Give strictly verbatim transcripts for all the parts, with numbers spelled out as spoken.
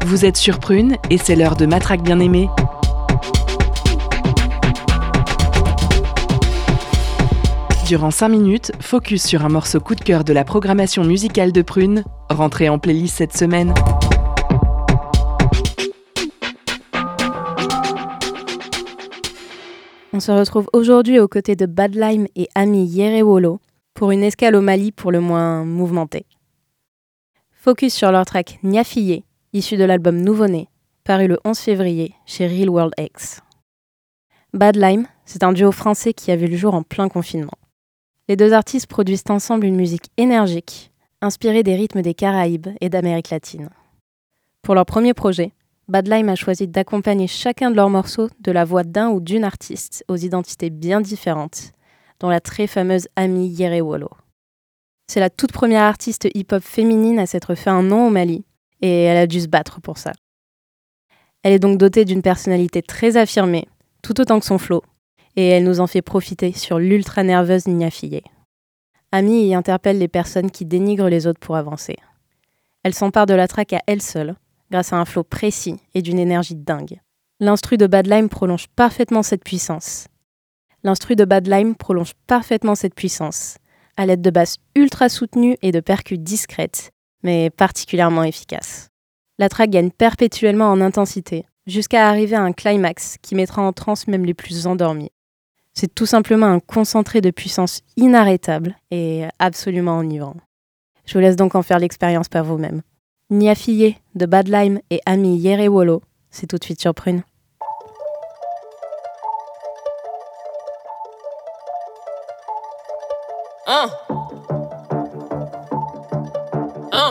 Vous êtes sur Prune et c'est l'heure de Matraque bien-aimée. Durant cinq minutes, focus sur un morceau coup de cœur de la programmation musicale de Prune, rentré en playlist cette semaine. On se retrouve aujourd'hui aux côtés de Badlime et Ami Yerewolo pour une escale au Mali pour le moins mouvementée. Focus sur leur track Niafiyé, issu de l'album Nouveau-né, paru le onze février chez Real World X. Badlime, c'est un duo français qui a vu le jour en plein confinement. Les deux artistes produisent ensemble une musique énergique, inspirée des rythmes des Caraïbes et d'Amérique latine. Pour leur premier projet, Badlime a choisi d'accompagner chacun de leurs morceaux de la voix d'un ou d'une artiste aux identités bien différentes, dont la très fameuse Ami Yerewolo. C'est la toute première artiste hip-hop féminine à s'être fait un nom au Mali, et elle a dû se battre pour ça. Elle est donc dotée d'une personnalité très affirmée, tout autant que son flow, et elle nous en fait profiter sur l'ultra-nerveuse Niafiyé. Ami y interpelle les personnes qui dénigrent les autres pour avancer. Elle s'empare de la track à elle seule, grâce à un flow précis et d'une énergie dingue. L'instru de Badlime prolonge parfaitement cette puissance. L'instru de Badlime prolonge parfaitement cette puissance, à l'aide de basses ultra soutenues et de percus discrètes, mais particulièrement efficaces. La track gagne perpétuellement en intensité, jusqu'à arriver à un climax qui mettra en transe même les plus endormis. C'est tout simplement un concentré de puissance inarrêtable et absolument enivrant. Je vous laisse donc en faire l'expérience par vous-même. Niafiyé de Badlime et Ami Yerewolo, c'est tout de suite sur Prune. Uh. Uh.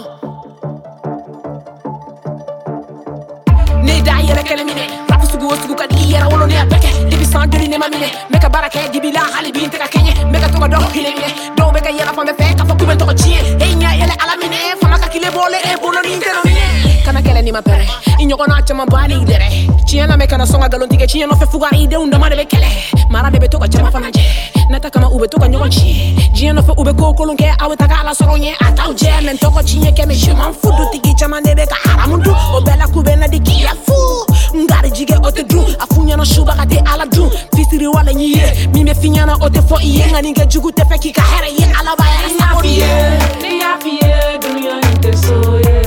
Ne da yele kele mine rap sugu sugu ka di yera wolo ne apeke dibi san deli ne mamine meka barake dibi la hali bi te ka kenye meka to do hile mine do meka yela fa me fe ka fa kuben to ko chie e nya yele ala mine fa maka kile bole e bolo ni te no mine kana kele ni ma pere inyo kona chama bani dere chie na meka na songa galonti ke chie no fe fugari de unda ma de kele mara de be to ka chama fa nanje nata kama ube to ka nyogon chie jie no fe ube ko kolonge awe ta kala soronye ata uje men to ko chie ke me je m'en fous du tigi chama de be ka haramundu o bela kubena di kia fu ngari jige ote dru afunya na shuba kate ala dru fisiri wala nyiye mi me finyana ote fo iye ngani nge jugu te fe ki ka here ye ala ba ya saboriye ni ya fiye dunia inte soye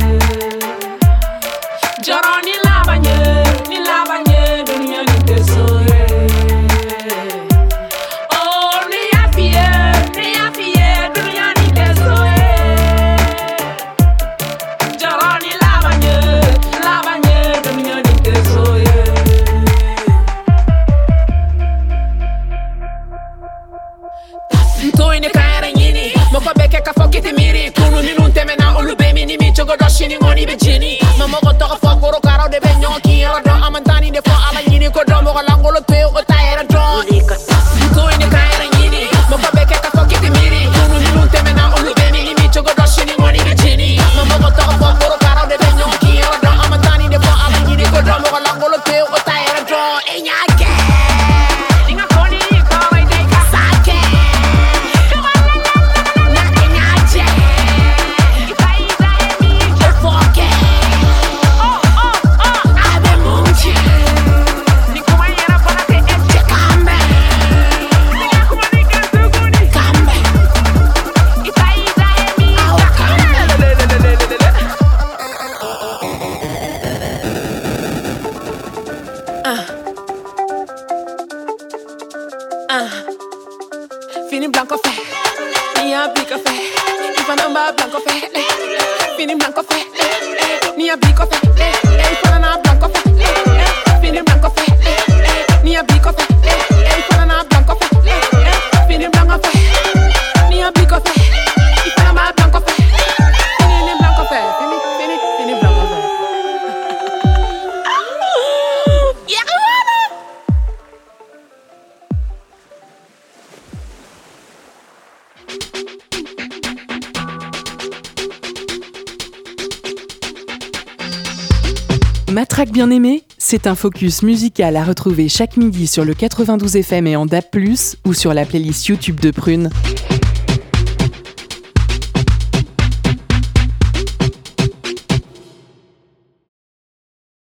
jaro ni labanye ni labanye dunia inte soye oh ni ya fiye ni ya fiye dunia inte soye jaro ni labanye labanye dunia inte soye Toi ne kaere nyini moko beke ka fokete miri kunu ni nun temena olu be mini mi chogo do shini ngoni be jini mamo ko to fo koro karo de be nyoki yara do amantani de fo ala nyini ko do mo la ngolo pe o tayera do Toi ne kaere nyini moko beke ka fokete miri kunu ni nun temena olu be mini mi chogo do shini ngoni be jini mamo ko to fo koro karo de be nyoki yara do amantani de fo ala nyini ko do mo la ngolo pe o tayera do e nyake Fini blanco fe, ni a blico fe, ifan amba blanco fe, fini blanco fe, ni a blico fe, ifan na blanco fe, fini blanco fe, ni a blico fe, ifan na blanco fe, fini blanco fe, ni a blico fe, ifan na blanco fe, fini blanco fe, fini fini fini blanco fe. Matraque bien-aimée, c'est un focus musical à retrouver chaque midi sur le quatre-vingt-douze F M et en D A B plus, ou sur la playlist YouTube de Prune.